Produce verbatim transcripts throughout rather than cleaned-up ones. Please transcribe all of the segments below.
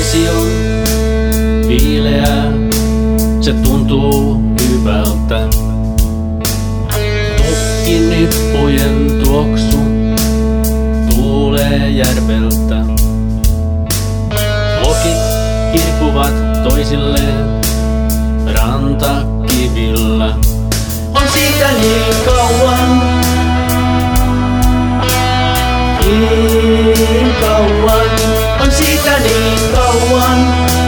Vesi on viileää, se tuntuu hyvältä. Tukkinippujen tuoksu tuulee järveltä. Lokit kirkuvat toisilleen rantakivillä. On siitä niin kauan, niin kauan, on siitä niin kauan,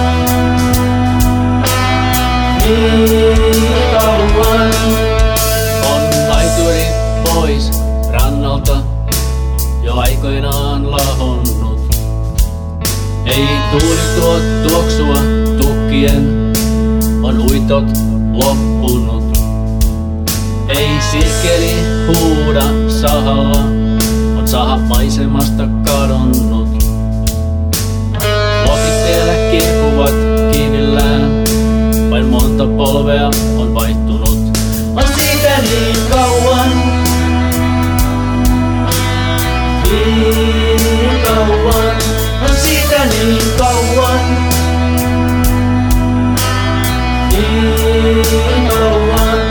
niin kauan. On laituri pois rannalta jo aikoinaan lahonnut. Ei tuuli tuo tuoksua tukkien, on uitot loppunut. Ei sirkkeli huuda sahalla, on saha maisemasta kadonnut. Lokit teillä kirkuvat kivillään, vain monta polvea on vaihtunut. On siitä niin kauan, niin kauan, on siitä niin kauan, niin kauan.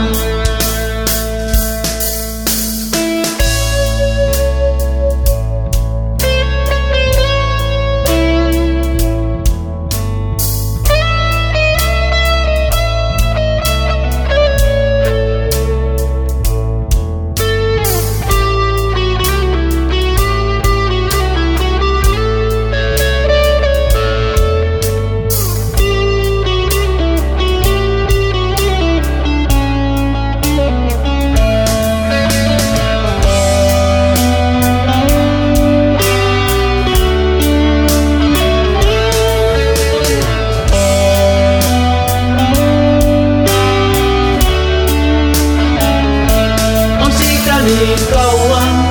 Niin kauan,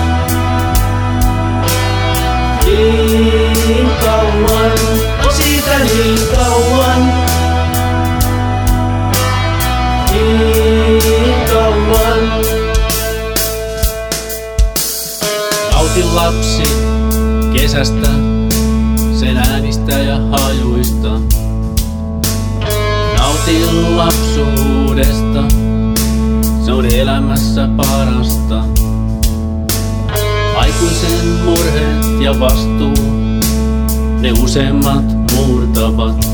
niin kauan, on siitä niin kauan, niin kauan. Nauti lapsi kesästä, sen äänistä ja hajuista. Nautin lapsuudesta, se on elämässä parasta. Aikuisen murheet ja vastuu, ne useimmat murtavat.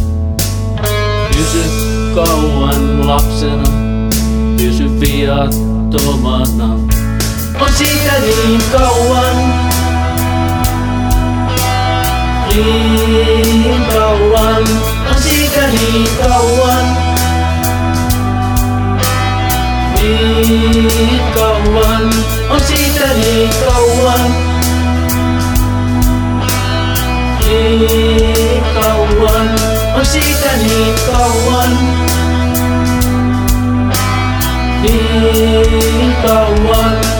Pysy kauan lapsena, pysy viattomana. On siitä niin kauan, niin kauan, on siitä niin kauan, niin kauan, on siitä niin kauan, niin kauan, on siitä niin kauan, niin kauan.